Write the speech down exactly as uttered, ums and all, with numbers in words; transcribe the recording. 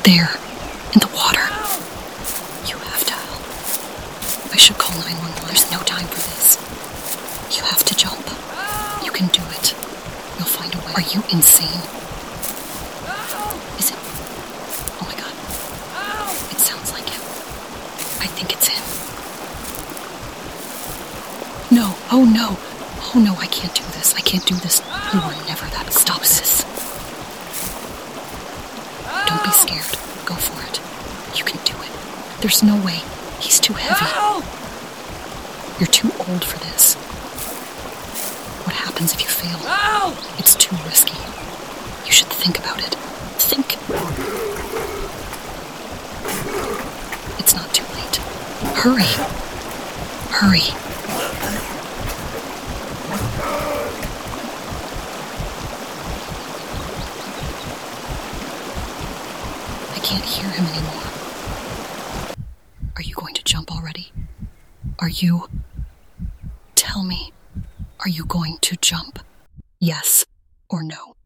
there, in the water. You have to help. I should call nine one one. There's no time for this. You have to jump. You can do it. You'll find a way. Are you insane? Is it? Oh my god. It sounds like him. I think it's him. No. Oh no. Oh no, I can't do this. I can't do this. You were never that. Stop this. Don't be scared. Go for it. You can do it. There's no way. He's too heavy. You're too old for this. What happens if you fail? It's too risky. You should think about it. Think. It's not too late. Hurry. Hurry. I can't hear him anymore. Are you going to jump already? Are you... Tell me, are you going to jump? Yes or no?